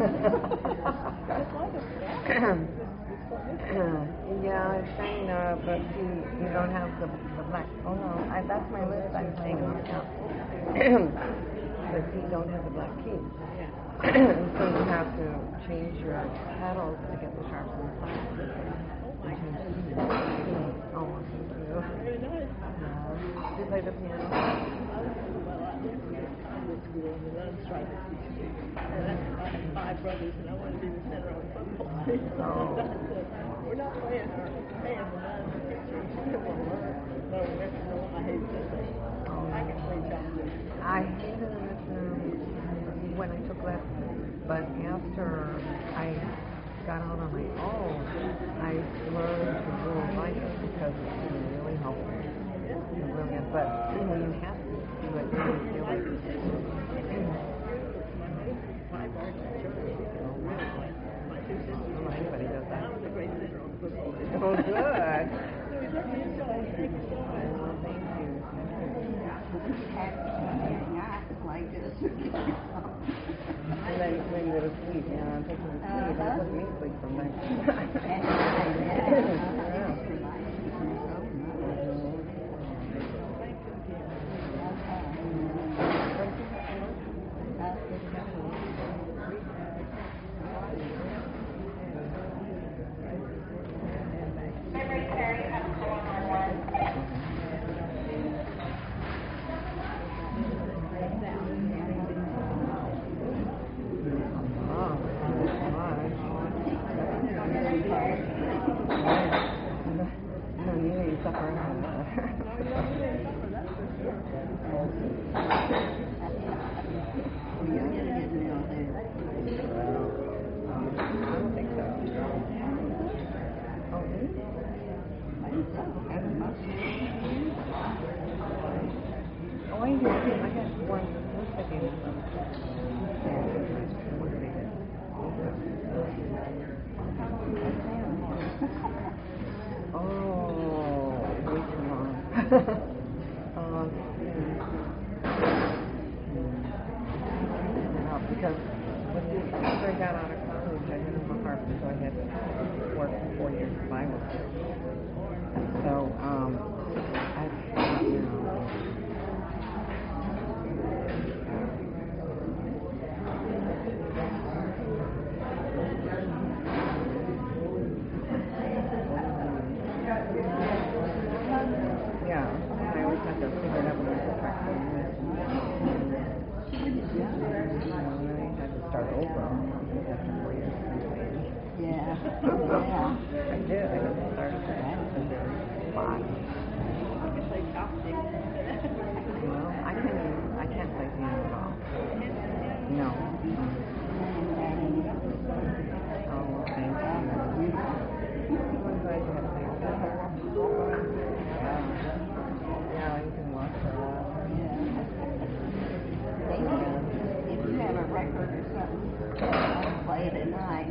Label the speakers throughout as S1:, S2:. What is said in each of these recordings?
S1: Yeah, it's kind of, but you don't have the black. Oh no, that's my list. I'm playing on now. But you don't have the black key. And so you have to change your pedals to get the sharps on the side. Oh, thank you.
S2: Very nice.
S1: Do you play the piano?
S2: Well, I went to school and learned stripes. I had 5 brothers and I wanted to be the center on the football team. So we're not playing our band, but I'm no, I hate that thing. I can play chocolate.
S1: I hated it when I took lessons, but after I got out on my own, I learned the rules like it because it's really helpful. It's brilliant, but you have to do it when you feel like it. Everybody does that. Oh, good. And then when you go to sleep, I'm taking a sleep. That doesn't make sleep sometimes. Because after I got out of college, I had a heart, so I had to work for 4 years in Bible school. So, yeah, I always had to figure it out when I was practicing. Start over after 4 years.
S3: Yeah.
S1: I did. I had to start at the very spot. I can't play piano at all. No. Oh, thank you. I'm glad you had a nice day. Yeah, you can walk for a while.
S3: If you have a record or something, I'll play it at night.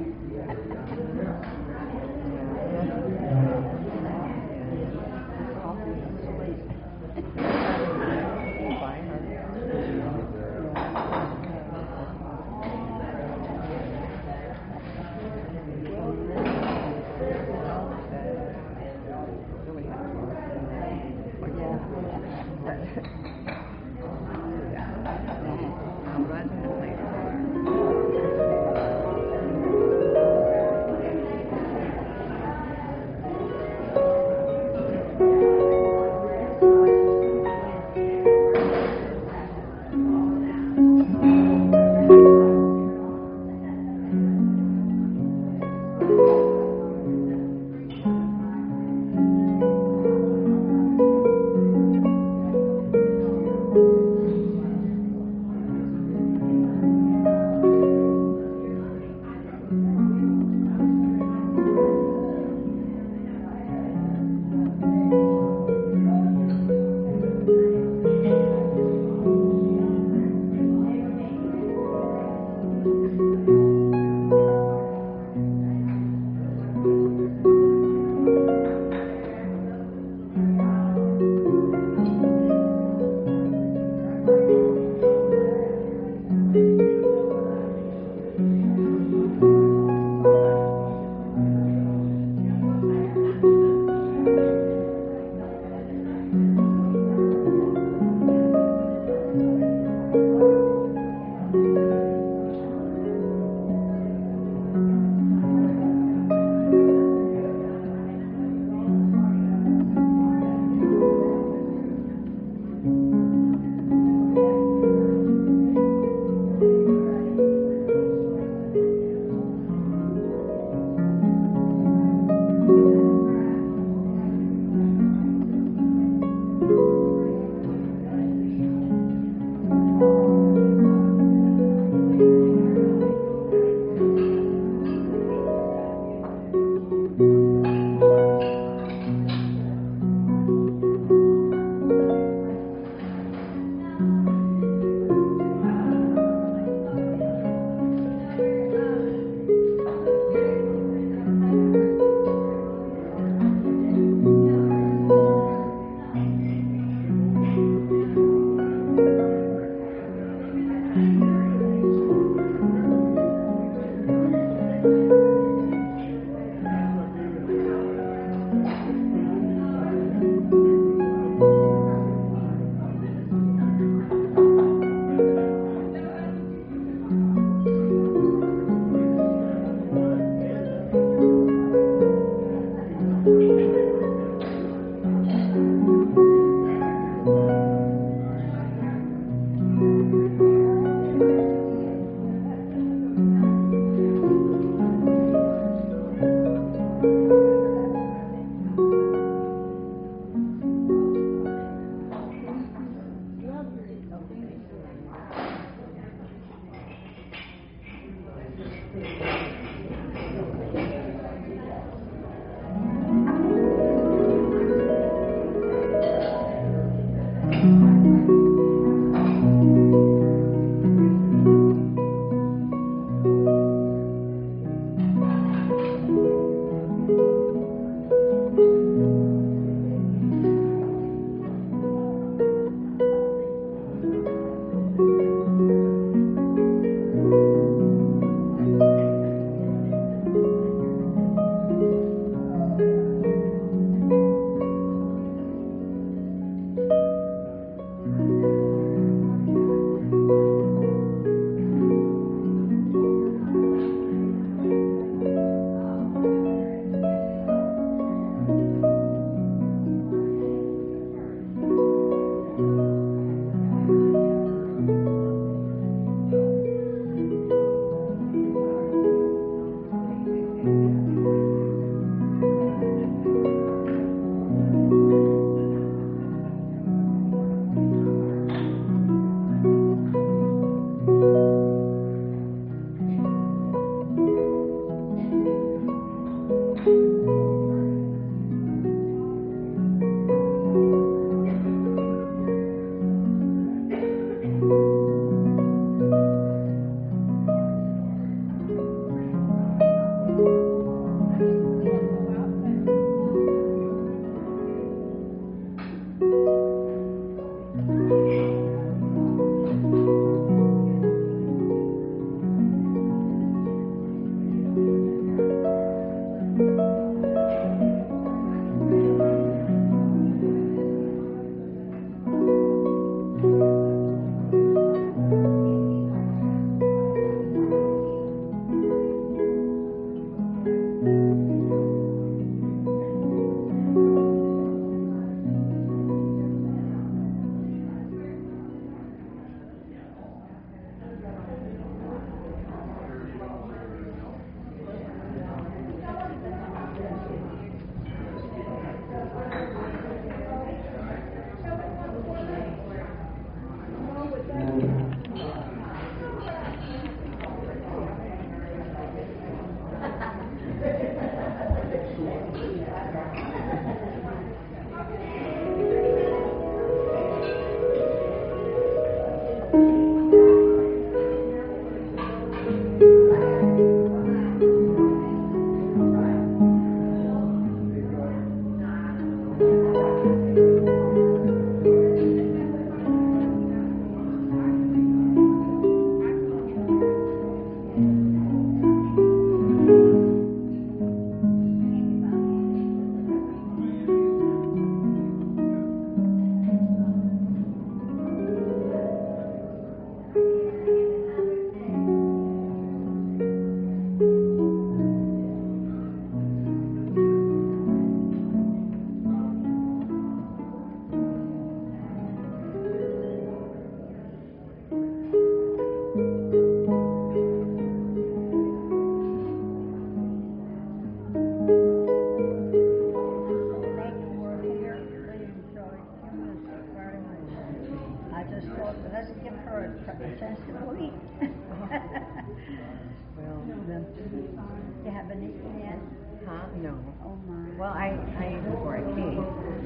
S3: You haven't eaten yet?
S1: Huh? No.
S3: Oh my.
S1: Well, I ate before I came.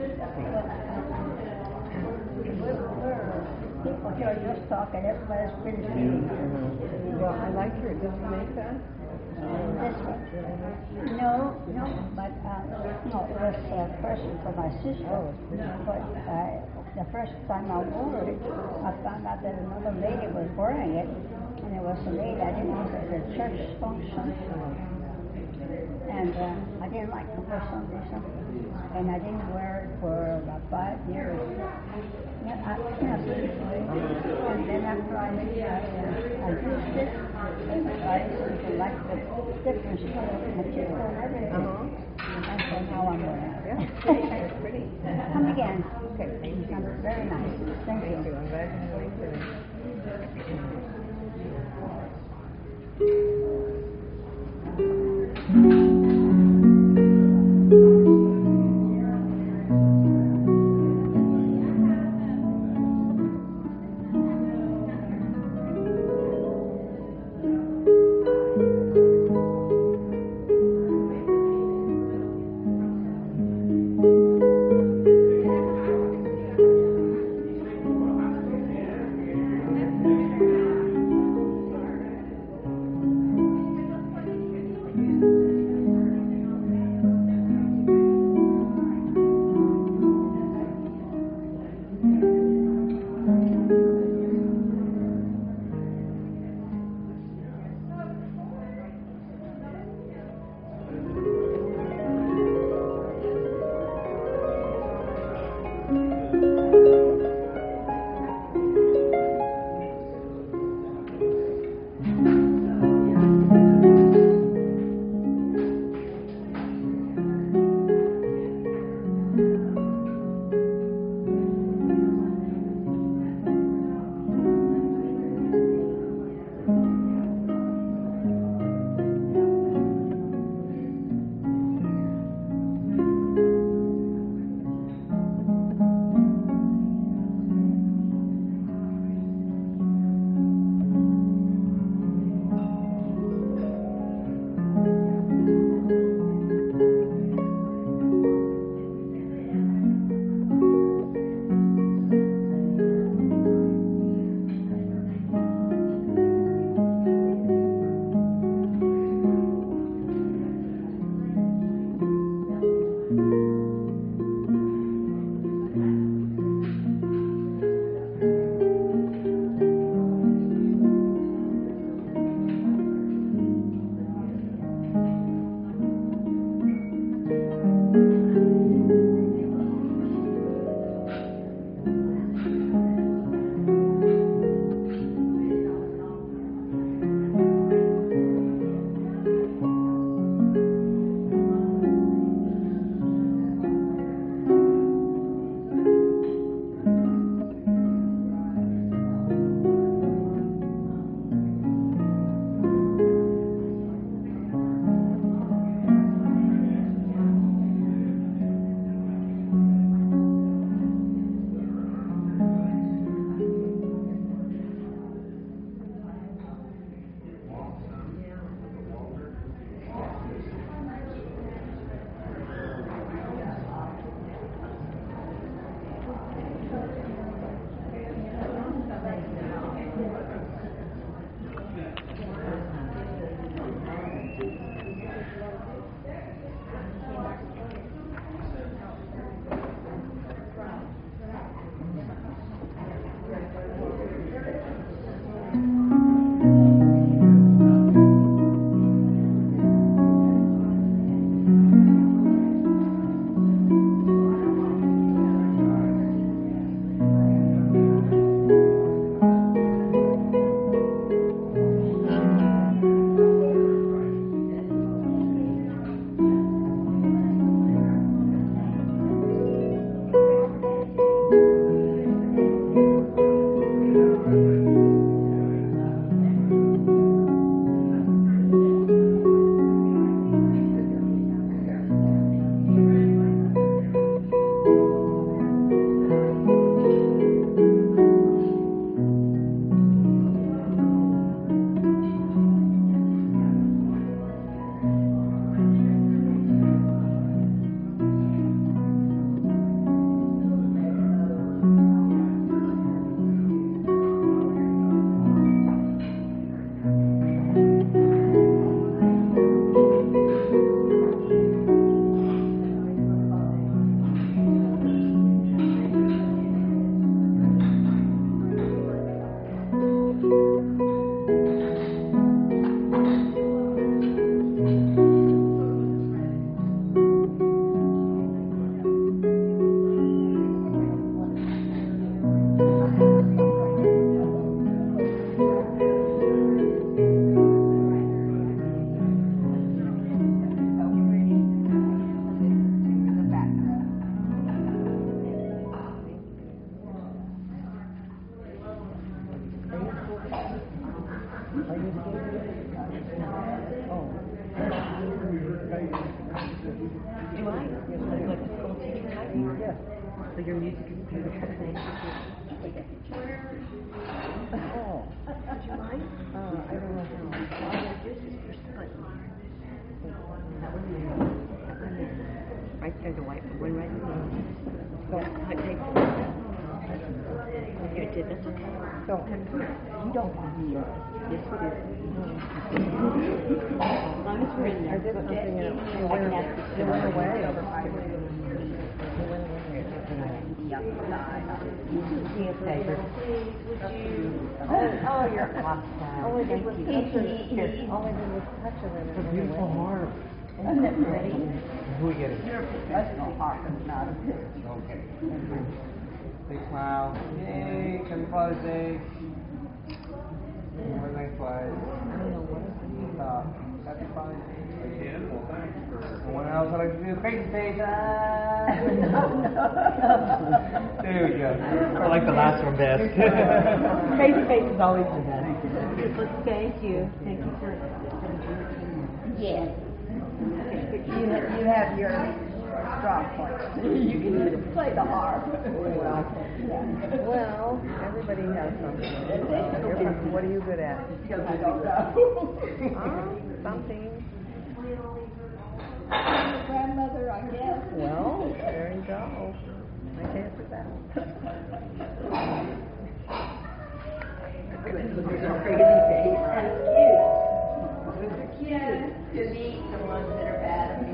S3: People here just talking, everybody's finished eating.
S1: Well, I like your, did you make that?
S3: This one? No, but no, it was a person for my sister.
S1: Oh.
S3: But the first time I wore it, I found out that another lady was wearing it, and it was a lady I didn't know it was a church function. And I didn't like it for some reason, and I didn't wear it for about 5 years. And then after I used it, I seemed to like the difference in the material and everything. And so now I'm wearing it.
S1: Yeah, it's pretty.
S3: Come again.
S1: Okay, thank you.
S3: Very nice. Thank you.
S1: I'm glad you liked it. you oh.
S2: Do I? Like a school teacher type?
S1: Yes.
S2: So your music is beautiful. Thank you.
S1: Oh.
S2: Would you mind?
S1: I don't know how.
S2: All I do is your son. That one there. Right there, the white one right there.
S1: So,
S2: Take you did, that's okay.
S1: so,
S2: You don't want me. Yes, we do. As long as we're in there.
S1: I did something and it went away.
S2: You went away.
S1: Oh, you're awesome. All I did was touch it. All I did was touch it and it went
S4: Beautiful
S1: away.
S4: harp.
S3: Isn't it pretty?
S4: Who we get it?
S3: You're a professional harpist, not a kid.
S4: Okay. Big smile. Yay, happy Father's Day. What a nice slide. Happy Father's Day. Someone else would like to do crazy face. There we go. I like the last one best.
S2: Crazy face is always the best. Thank you. Thank you for.
S3: Yes. You have your strong points. You can even play the harp.
S1: Well, everybody has something. What are you good at?
S3: I don't know.
S1: Something.
S3: Grandmother, I guess.
S1: Well, there you go. I can't do that.
S3: Crazy face. That's cute. Those are cute. To meet the ones that are bad at me.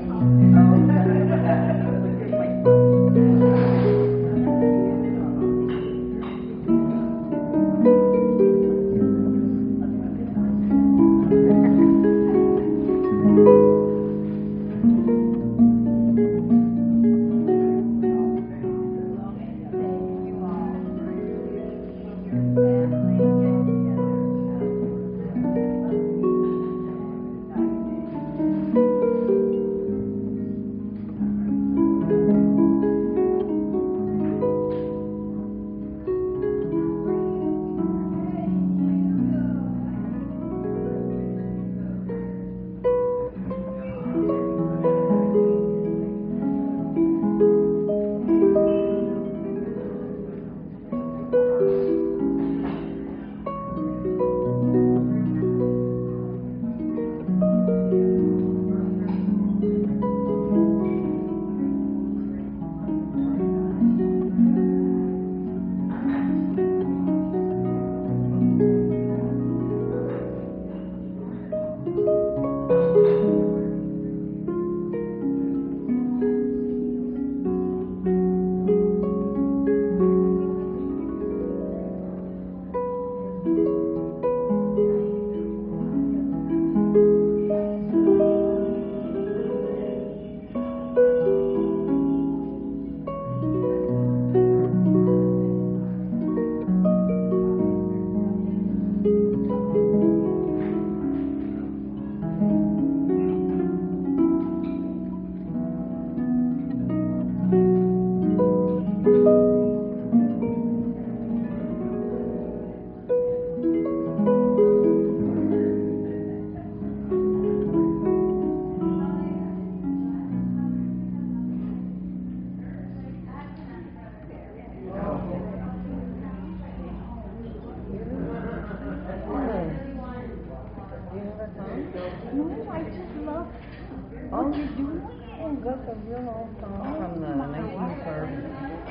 S1: Oh, you do? Oh, that's a real old song from the 1930s.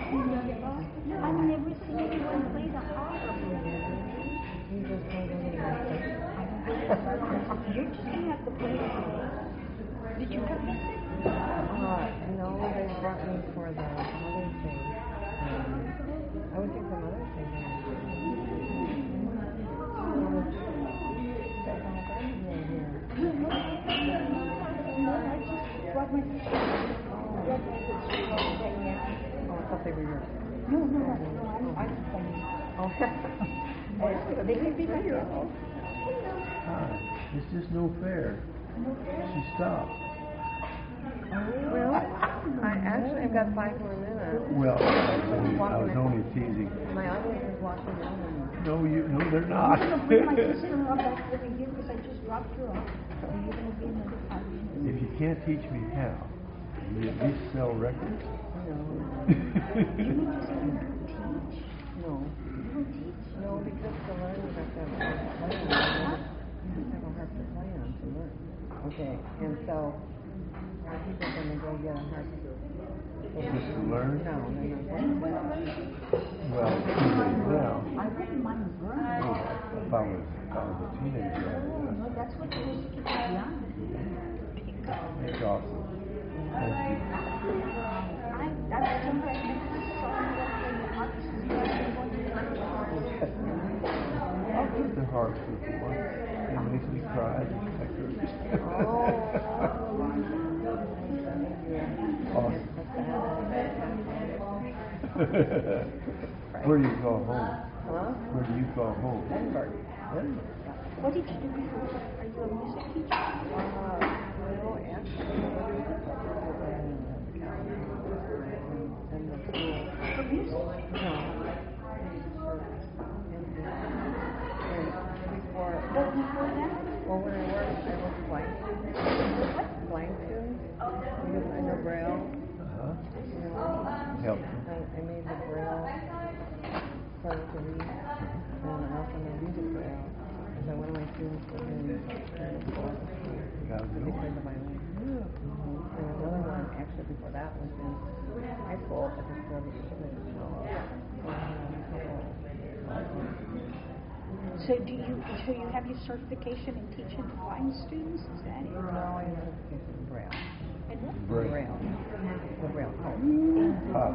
S3: I've never seen anyone play the harp.
S1: You just don't
S3: You're just gonna have to play it. Did you practice it?
S1: no, they brought me for the Mother's Day. I would think for Mother's Day. I thought they were yours.
S3: No, I they could be my girls.
S4: It's just no fair. She stopped.
S1: Well, I've got 5 more minutes.
S5: Well, I was only teasing.
S1: My audience is watching now.
S5: No, they're not.
S3: I'm gonna bring my sister-in-law back over here because I just dropped her off. And you're gonna be another 5 minutes.
S5: If you can't teach me how, you at least sell records.
S3: You mean to say you don't teach?
S1: No.
S3: You don't teach?
S1: No, because to learn you have to have a harp to play on. You have a harp to play on to learn. Okay, and so are people going to go get a harp?
S5: Just to learn?
S1: No, they're not going to.
S5: Well, too late now.
S3: I wouldn't mind learning.
S5: If I was a teenager, I would.
S3: No, that's what the music is beyond.
S5: It's awesome. Thank you.
S3: I've seen that
S5: I'll put the harp with you once. It makes me cry. Awesome. Where do you call home?
S1: Huh?
S5: Where do you call home?
S1: Edinburgh.
S3: What did you do before? Are you a music teacher?
S1: No, actually, in the school.
S3: For music?
S1: No. Before,
S3: But before that?
S1: well, when I worked blind students. Blind students. Because I know Braille.
S5: Help.
S1: I made the Braille for them to read. And I also know music Braille. So one of my students was in because of my own. And another one, actually before that, was in high school at the school that she went to.
S3: So you have your certification in teaching blind students? Is that it?
S1: No, I have certification in Braille.
S3: And what?
S1: Braille. The Braille code.
S5: Tough.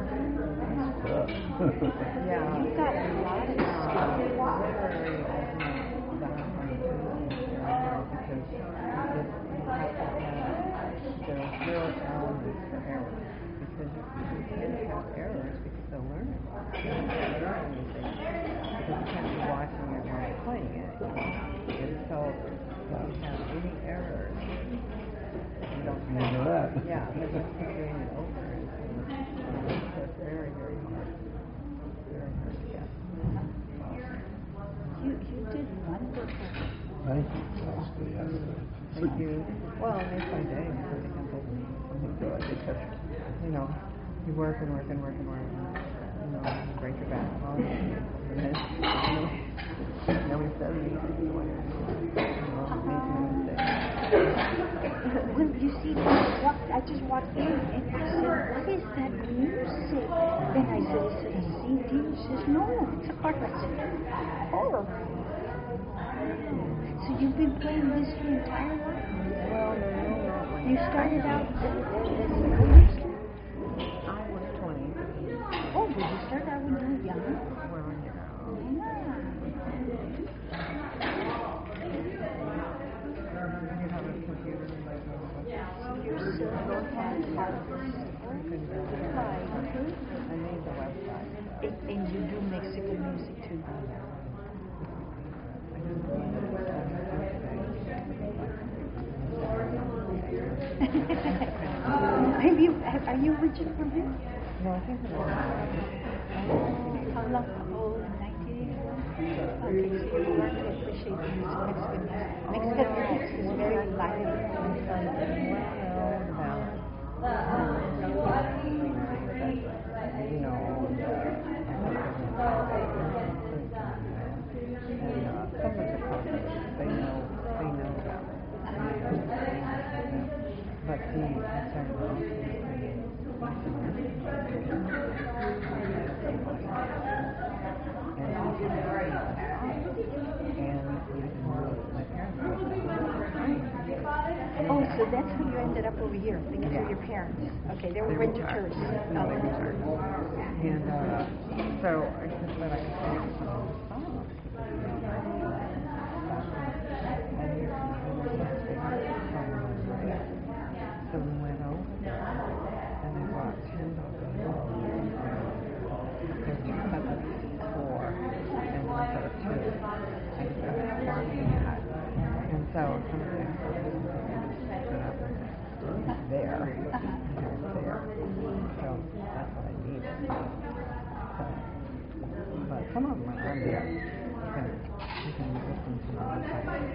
S1: Yeah.
S3: You've got a lot of skills. Wow.
S1: Literally, because there are 0 tolerance for errors. Because you can't have errors because they'll learn it. You can't learn anything because you can't be watching it while you're playing it. And so if you have any errors, you don't
S5: You know that.
S1: Yeah, you just keep doing it over. So it's very, very hard. Very hard to get.
S3: You did wonderful.
S5: Thank you. Yes.
S1: Thank you. Well, it makes my day because it comes over something good because, you know, you work and work and work and work and, you know, you break your back and all that. And then, nobody says anything. You know, makes me mistake.
S3: Well, you see, I just walked in and I said, what is that music? Then I said, is it a CD? She says, no, it's a harp. I said, oh. So you've been playing this your entire life?
S1: Well, no.
S3: You started out
S1: I was 20.
S3: Oh, did you start out when you were young?
S1: Well, yeah. You have a computer in my home.
S3: Your sister had harps.
S1: I made the website.
S3: And you do Mexican music too? Are you originally from here?
S1: No, I think
S3: How long? Oh, 1984? Okay, so you learned to appreciate the music, Mexican music. Mexican music is very lively.
S1: But I started off
S3: Oh, so that's how you ended up over here, because of your parents. Okay, they were renters.
S1: No, they retired. And so I just thought I could sing some songs. So we went over and I brought $10 because you cut the 4 and instead of 2 I just got a 4 and so sometimes I just put up with it. there. And it's there. So that's what I needed. But some of them are there. You can listen to them on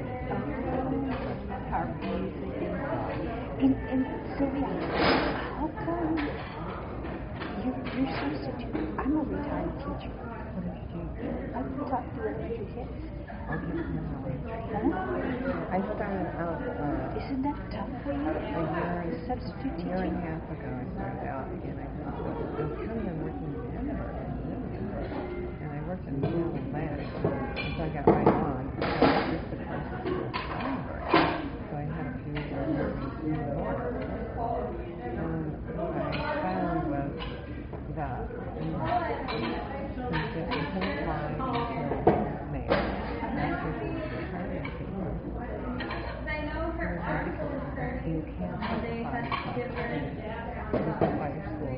S6: Harp music and Sylvia, how come you're substitute? I'm a retired teacher.
S1: What did you do?
S6: I taught the elementary kids.
S1: Okay,
S6: Huh?
S1: I started out
S6: Isn't that tough for you?
S1: a
S6: Substitute
S1: year and a
S6: teaching?
S1: half ago. I started out, and I was kind of working in Edinburgh, and I worked in Yale and Ladd, and so I got right on. So I just the classes to Edinburgh. So I had a few memories in the order. And what I found was that since it until July, until May, you can't certify your school.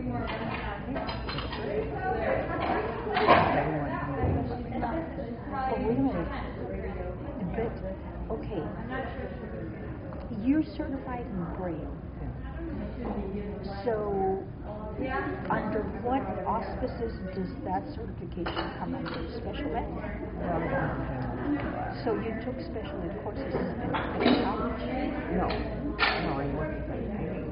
S6: But wait a minute. But, okay. You're certified in Braille. So, under what auspices does that certification come under? Special ed? So you took special ed courses in college?
S1: No, I worked at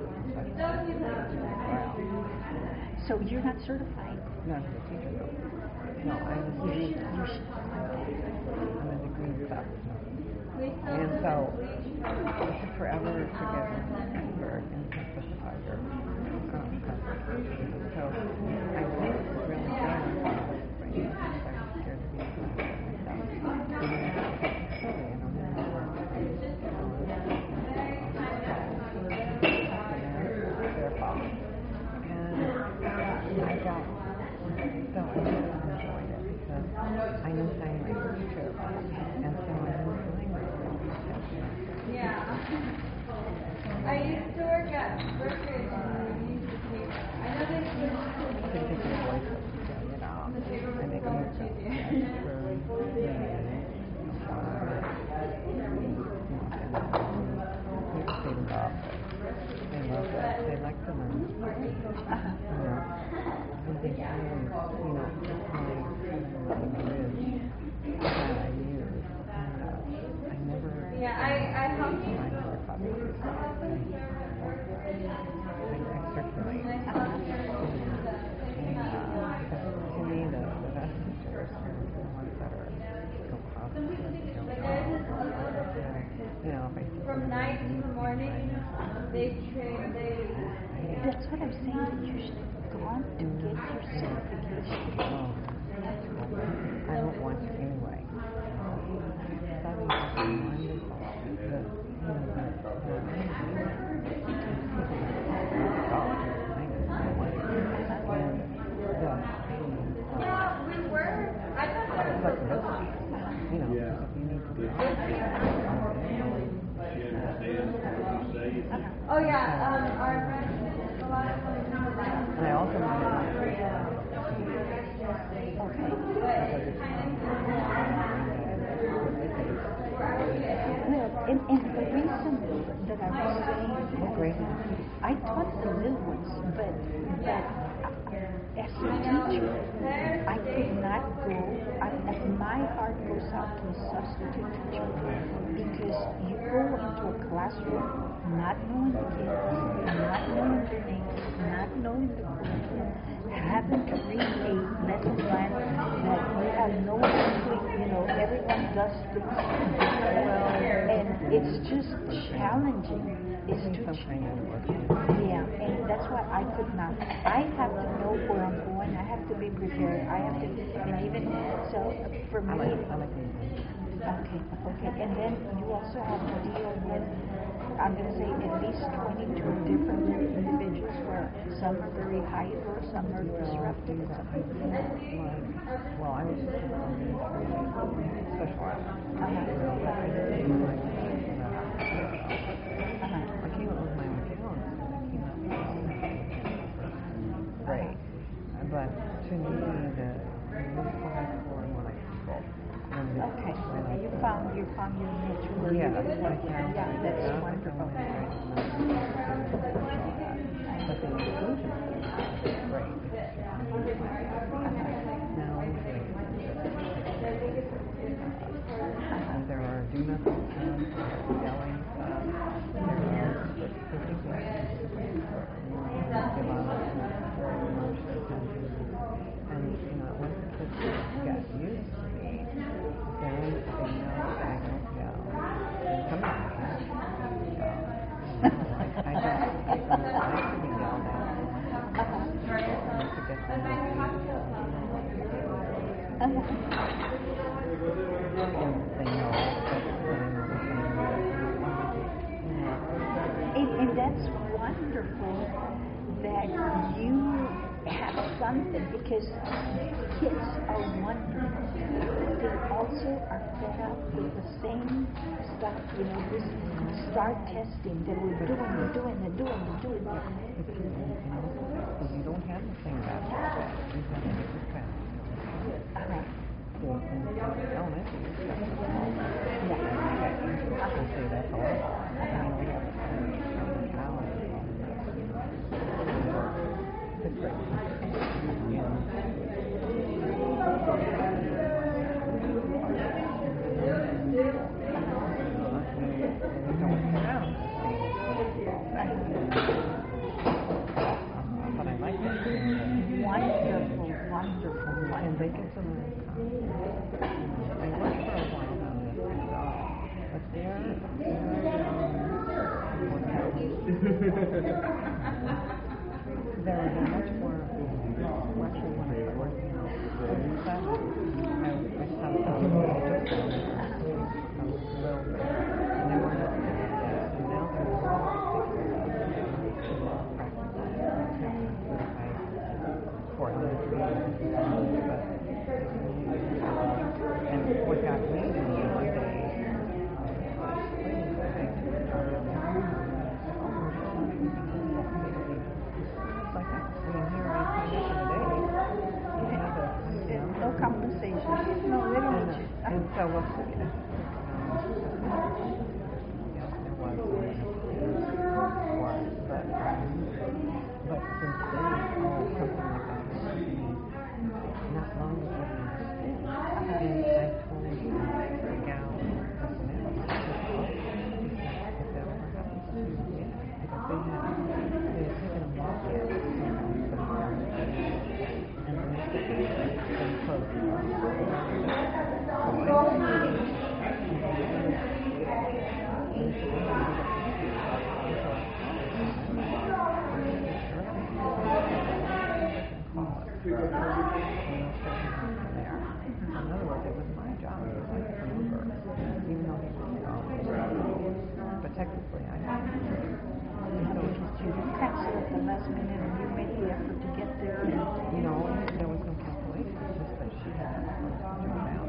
S6: So you're not certified?
S1: No, as a teacher. No, I was
S6: You should find that.
S1: I'm a degree stuff. And so it took forever to get into Edinburgh and to specify your classification. So I think it's really good on brain because I was scared to be able to do it myself. So then I had to take the study and on that work their fault. And I got so I really enjoyed it because I know sign language too. And so I knew sign language.
S7: Yeah. I used to work at Brookridge and we used to take, I know they used to
S1: Take your voices, you know, and make them they like to learn. You know, and they always, it's my bridge that I use. And I never.
S7: Yeah, I helped you.
S1: I never thought about this. I circulate. Because to me, the best teachers are the ones that are so positive.
S7: From night to morning, they train,
S6: That's what I'm saying. You should have gone to get your certification.
S1: I don't want to anyway. Study is wonderful.
S7: we were, I thought
S1: Flexibility. You know,
S5: Yeah.
S1: if you need to be
S7: oh yeah, our friend, a lot of them.
S1: And I also wanted
S6: Well, and the reason that I was saying, I taught the little ones, but as a teacher, I could not go, my heart goes out to a substitute teacher because you go into a classroom not knowing the kids, not knowing their names, not knowing the curriculum, having to read a lesson plan that you have no clue, everyone does things differently, and it's just challenging. It's too challenging. Yeah, and that's why I could not. I have to know where I'm going. I have to be prepared. I have to, and even so, for me. Okay, and then you also have to deal with, I'm going to say, at least 22 different individuals where some are very hyper, some are disruptive.
S1: Well, I was just special ed. I came up with my own challenge, and I came up with great. But to me, the most high score and what I people.
S6: Okay, so you found your niche.
S1: Yeah,
S6: you.
S1: that's like
S6: Yeah, that's wonderful.
S1: But the inclusion is great. Now, and there are do nothing yelling stuff. There are specific things give us very emotional attention. And, once the kids get used to me, then they know that I don't yell. And sometimes I don't like to be yelled at. To get them to they know
S6: and that's wonderful that you have something, because kids are wonderful. They also are fed up with the same stuff, this start testing that we're doing.
S1: If you don't have the same bachelor's you have a different path. So in elementary, you have to say that's all. We have it's great. But I like it.
S6: Wonderful.
S1: And they get to learn. I worked for a while on this, but they're much more. Actually, when I was working on that, I stopped just a little bit, and they weren't up to that. And now they're for elementary, and what got me one day,
S6: no compensation. No, they don't need you.
S1: And so what's the there was but since then, something like that not long ago, and I told the gal, if that ever happens to you, because they had taken a walk in, and then they closed the door. In other words, it was my job. It was like a number, even though he was but technically I had to.
S6: So you cancel at the last minute, and you made the effort to get there.
S1: There was no cancellation. It's just that she had to close the job out.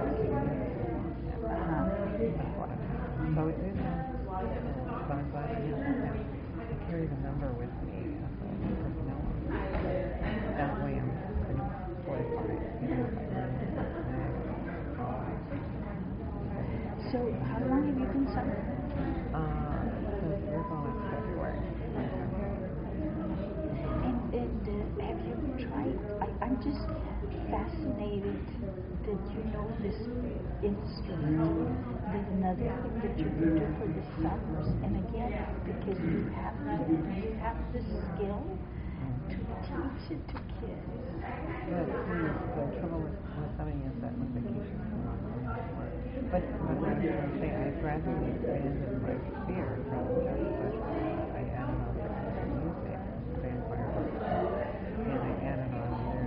S1: So it is. But I'm glad I carry the number with me of the personnel. That way I'm fortified.
S6: So how long have you been subbing?
S1: Since we're going to February.
S6: And have you ever tried? I'm just fascinated that you know this instrument. There's another thing that you can do for the summers, and again, because you have the skill to teach it to kids.
S1: The trouble with summing is that when vacation comes on, I'm not at work. But I was going to say, I gradually expanded my sphere from just special. I added on music, vampire, and I added on there.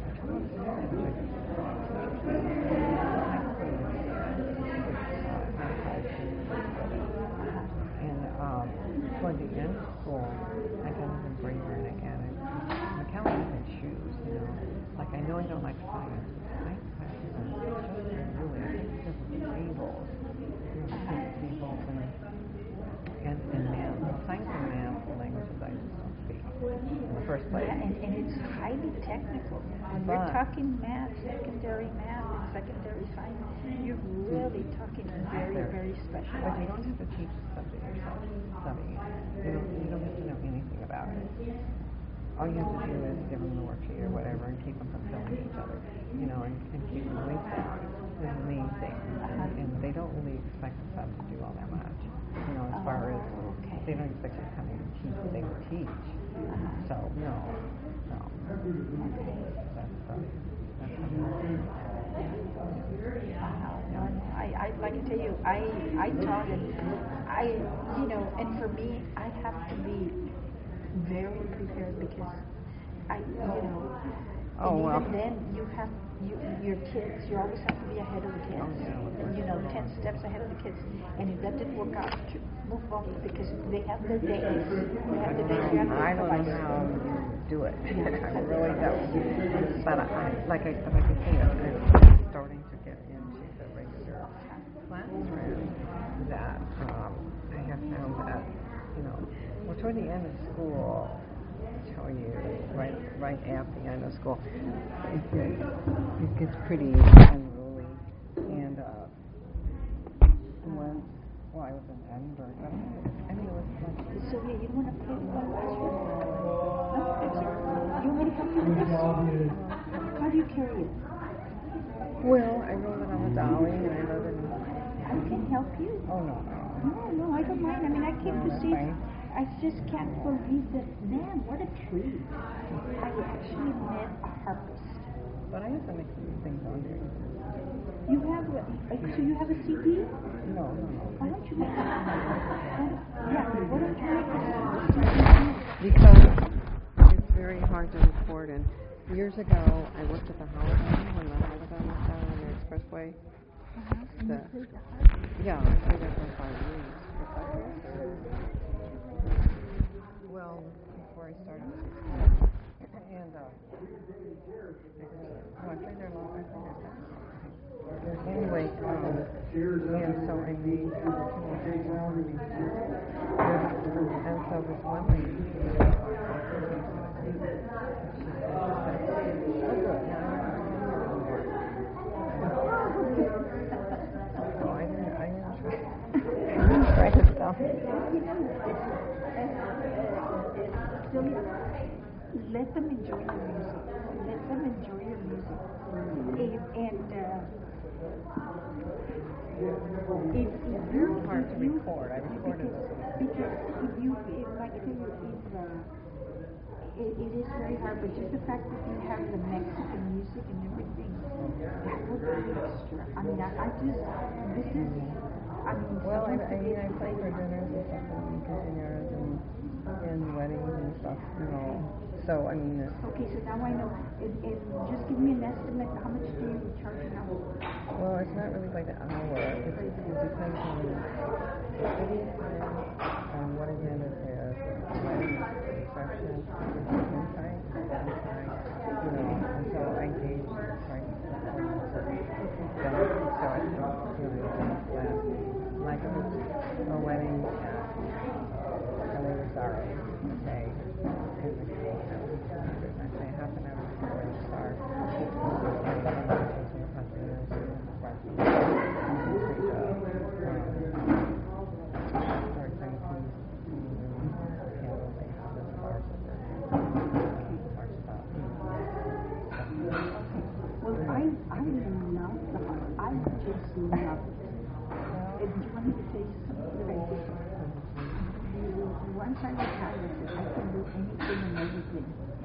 S1: And toward the end of school, I got even braver and I added McAllen can choose, Like I know I don't like science. Science classes are just really, I think because of the tables. Tables and math. Well, science and math and languages I just don't speak in the first place.
S6: Yeah, and it's highly technical. We're talking math, secondary math. It's secondary science, you're really talking very, very special.
S1: But you don't have to teach the subject yourself, studying it. You don't have to know anything about it. All you have to do is give them the worksheet or whatever and keep them fulfilling each other, and keep them linked down is the main thing. And they don't really expect the subs to do all that much, as far as they don't expect you to come in and teach what they would teach. So, no.
S6: I like to tell you, I taught it. And for me, I have to be very prepared because even then you have your kids. You always have to be ahead of the kids. 10 steps ahead of the kids. And if that didn't work out, move on because they have their days. They have the days you have to
S1: I don't know how you do it. I really don't. But like I say, I'm starting to get into the regular classroom that I have found that, toward the end of school, I tell you, right at the end of school, it gets pretty unruly. And I was in Edinburgh. It was like...
S6: Sylvia, you want to play with my classroom? You want me to help you with this? How do you carry it?
S1: Well, I roll it on the dolly, and I load it in.
S6: I can help you.
S1: Oh, no.
S6: No, I don't mind. I mean, I came to see... I just can't believe that. Man, what a treat. I actually met a harpist.
S1: But I have to make some things on there.
S6: You have so you have a CD?
S1: No.
S6: Why don't you make a what don't you make a CD?
S1: Because it's very hard to record. And years ago, I worked at the Hologram when the Hologram was down on the expressway. Yeah, I played there for 5 years. Well, before I started. And I played there long. Anyway, and so I made and so this one lady, try to stop it.
S6: Let them enjoy your music. Let them enjoy your music. If
S1: it's hard to record. I recorded this one.
S6: Because like I tell you, it is very hard, but just the fact that you have the Mexican music and everything, that would be extra. I mean,
S1: Well, I play for dinners and stuff and quinceañeras and weddings and stuff, So, I mean...
S6: Okay, so now I know. Just give me an estimate. How much do you charge an hour?
S1: Well, it's not really by the hour. It depends on the city and what event it is. Wedding, reception, inside, and so I gauge the price so I like if it's a wedding at LA Rosaro, okay, and I say half an hour before I start,
S6: I love the harp. I just love it. And do you want me to say something crazy? Once I retire, I can do anything and everything.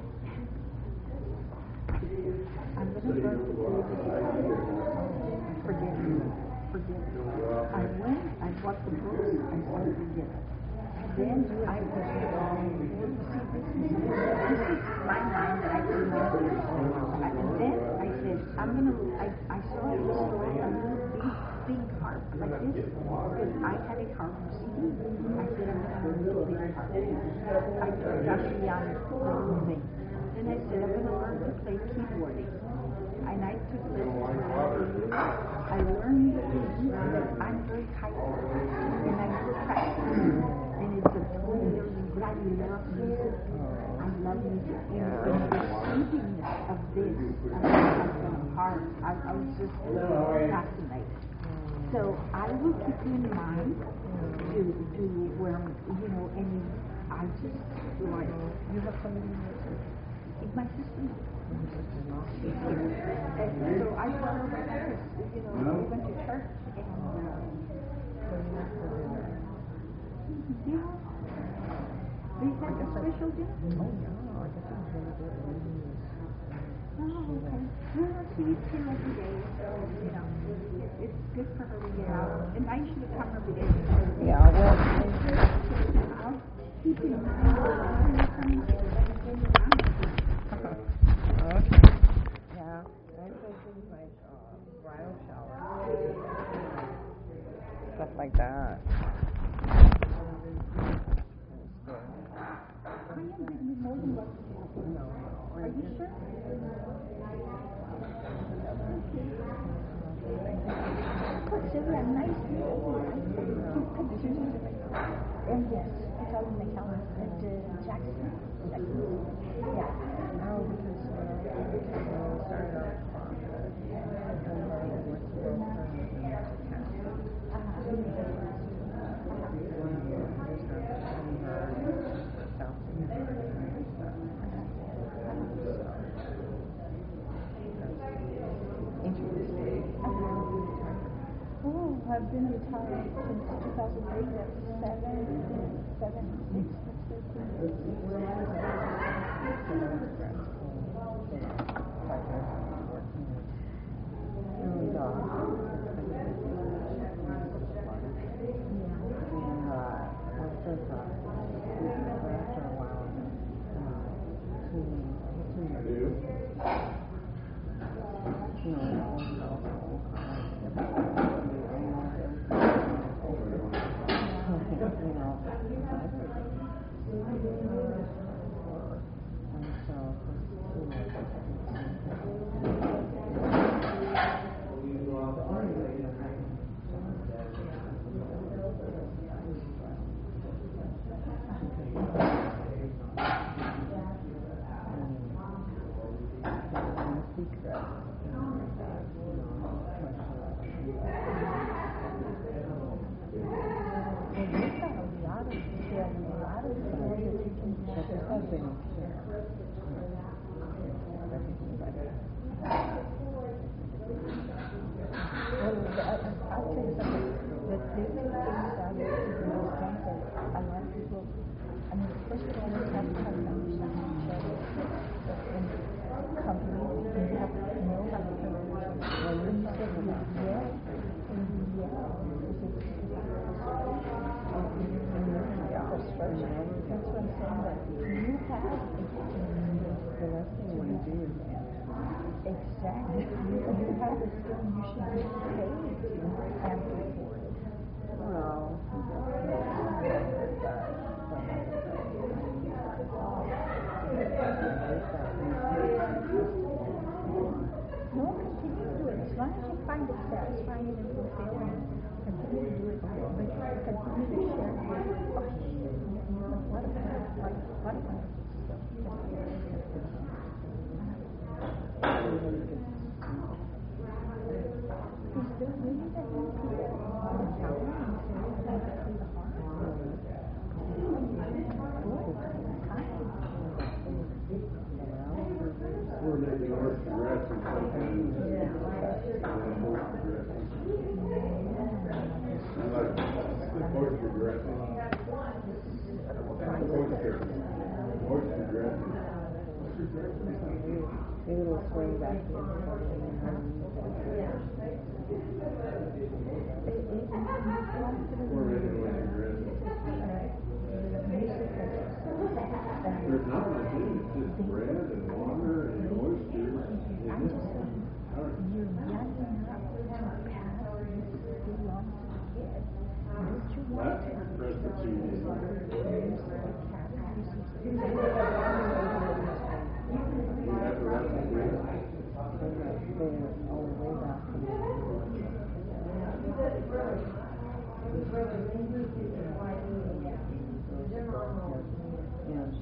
S6: I'm going to learn to play the guitar. Forget it. I went, I bought the books, I started to get it. Then I was this is my mind that I can learn. And then I said, I saw a store, a little big harp like this, because I had a harp CD. I said, I'm going to learn to play the harp. I got beyond the whole thing. Then I said, I'm going to learn to play keyboarding. And I took lessons for I learned that I'm very hyper, and I will practice. And it's a totally, I love music. I love music. And the receiving of this, heart. I was just fascinated. So I will keep you in mind to where, you know, and I just like.
S1: You have somebody in your church?
S6: My sister.
S1: She's
S6: And so I brought her back because, you know, we went to church and
S1: so you have to do that.
S6: yeah. They had a special dinner.
S1: Oh yeah, I guess it was really good.
S6: Oh, okay. Well, she eats here every day, so, you know, it's good for her to get out. And I usually come every day.
S1: Yeah, well,
S6: I'll keep in mind.
S1: okay. Yeah, I think things like bridal shower, stuff like that.
S6: I am getting more than what you
S1: No,
S6: Are you sure? Look, Sylvia, nice meeting you. Pictures. And yes, it's all in the calendar. And Jackson. Yeah.
S1: no, because we started off
S6: Oh, I've been retired since 2008. That's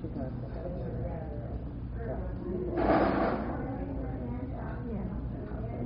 S6: 2008.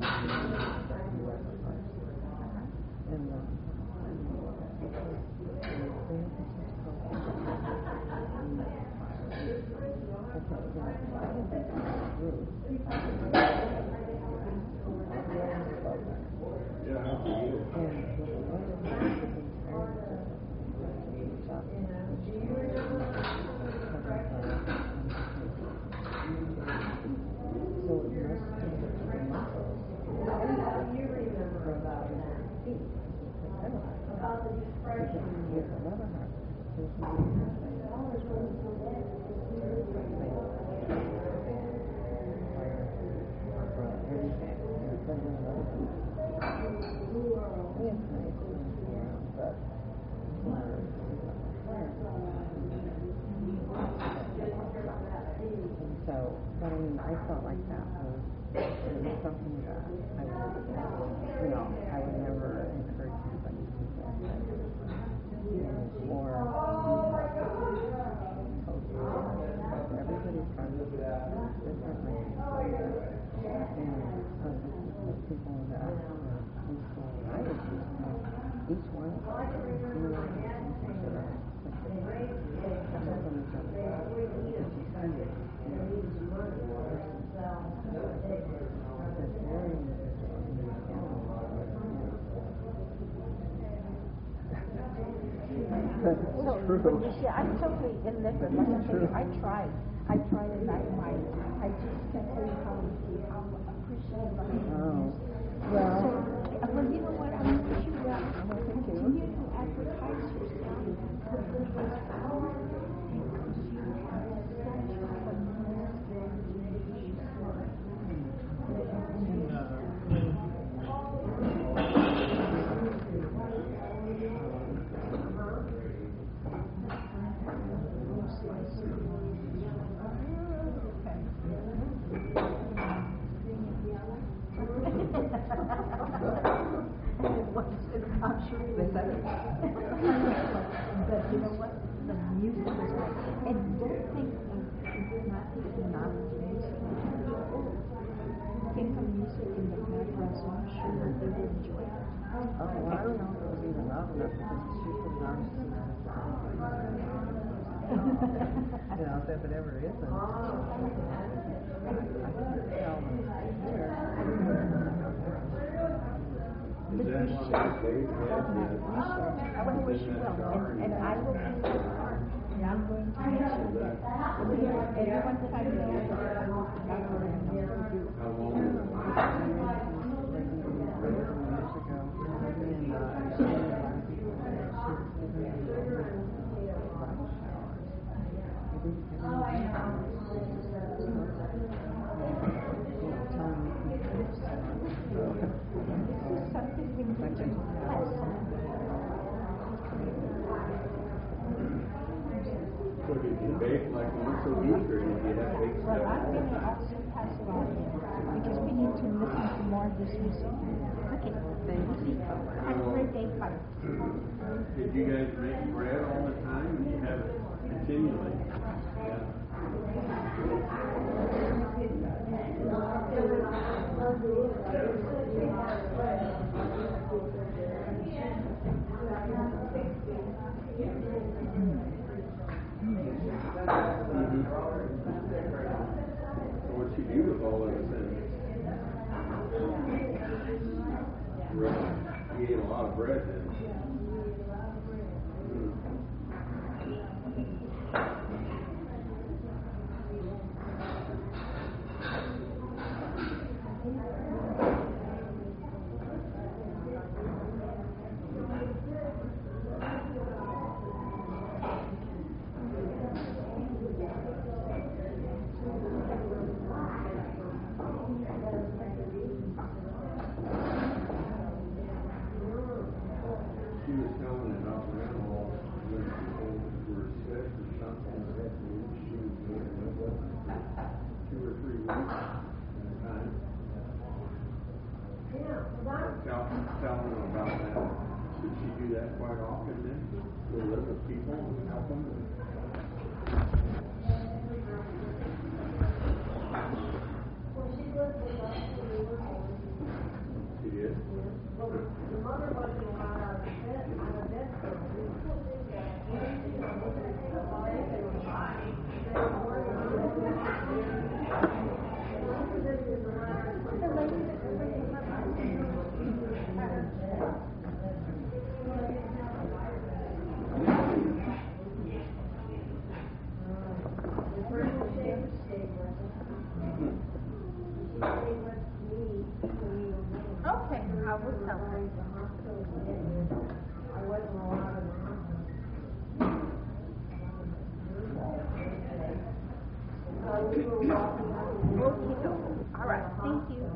S1: So, but I mean, I felt like that was something that I would, I would never encourage anybody to do that. Or everybody's probably differently. And the people that I was using, each one of them,
S3: No, but you see, I'm totally indifferent. Like I tell you, I tried and I just can't tell you how appreciative I am.
S1: well,
S3: Well, you know what? I wish you well. Continue to advertise yourself because there is power because you have such a phenomenal I'm sure they said it. But you know what? The music was great. And don't think it's not music. Think of music in the background, so I'm sure that they will enjoy it.
S1: well, I don't know if it was even loud enough because she was obviously if it ever isn't, I can't tell when it's here.
S3: I want to wish you well, and I will be your part. And I'm going to make sure that everyone that I know that I will put out there and I'm going to do.
S5: How long was it?
S1: Years ago, and she was giving me bridal showers. I didn't get any telling me
S3: Something we need to
S5: So did you bake like once a week, or did you have bake
S3: Well,
S5: stuff?
S3: I'm going to also pass it on because we need to listen to more of this music. Okay.
S1: Thank you.
S3: Have a great day. Bye.
S5: Did you guys make bread all the time, and you have it continually? What you do with all those things? Really? You ate a lot of bread then. She was telling me about grandma when people were sick or something, she was doing it for 2 or 3 weeks at a time. Telling them about that. Did she do that quite often then? To live with people and help them? She did?
S8: Thank you.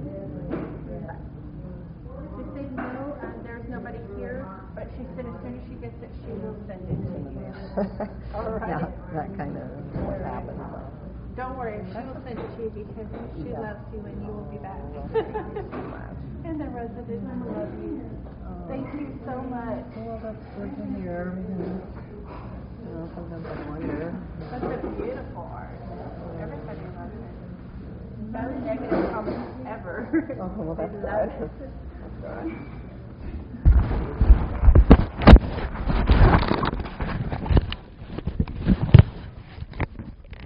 S8: She said no, there's nobody here, but she said as soon as she gets it, she will send it to you. All right.
S1: Yeah, that kind of what happens.
S8: Don't worry, she will send it to you because she loves you and you will be back. And the residents love you. Thank you so much.
S1: Well, that's good to hear. You know, sometimes I wonder.
S8: Such a beautiful art. Everybody loves it. No negative comments ever.
S1: Oh, well, that's
S8: They love
S1: good.
S8: it.
S1: That's good.